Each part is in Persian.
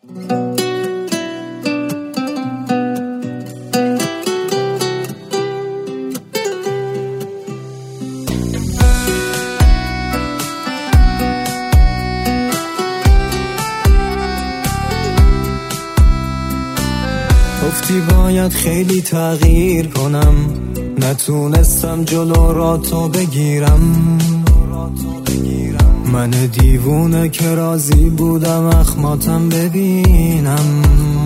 گفتی باید خیلی تغییر کنم، نتونستم جلو را تو بگیرم. من دیوونه که راضی بودم اخماتم ببینم.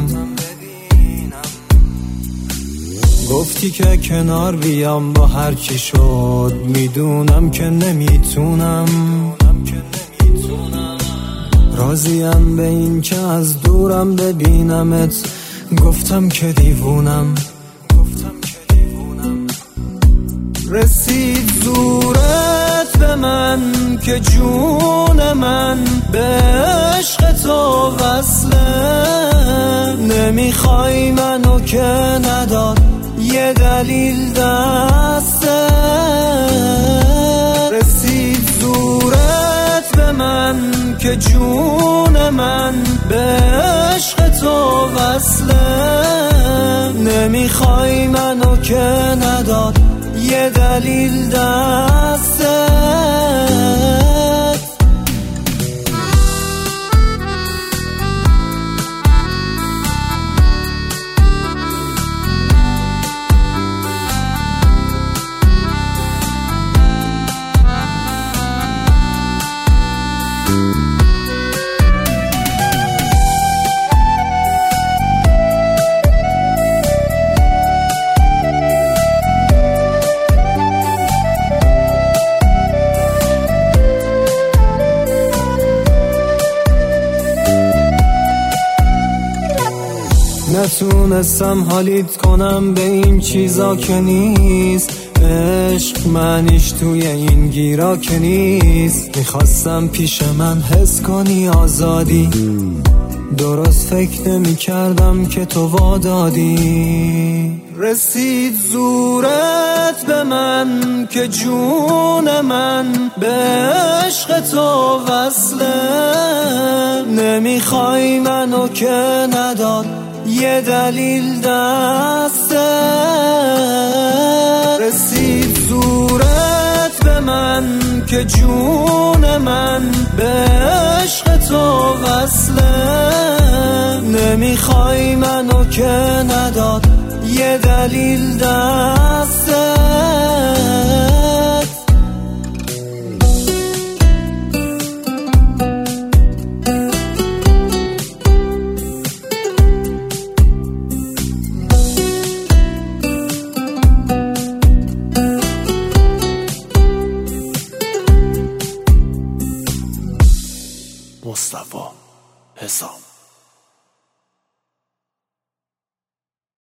گفتی که کنار بیام با هر چی شد، میدونم که نمیتونم. راضیم به این که از دورم ببینمت، گفتم که دیوونم. رسید زورت به من که جون من به عشق تو وصله. نمیخوای منو که نداد یه دلیل دسته. رسید زورت به من که جون من به عشق تو وصله. نمیخوای منو که نداد یه دلیل دسته. نتونستم حالیت کنم به این چیزا که نیست. عشق معنیش توی این گیرا که نیست. میخواستم پیش من حس کنی آزادی، درست فکر نمی کردم که تو وادادی. رسید زورت به من که جون من به عشق تو وصله. نمیخوای منو که نداد یه دلیل دسته. رسید زورت به من که جون من به عشق تو وصله. نمیخوای منو که نداد یه دلیل دسته. مصطفی حسام.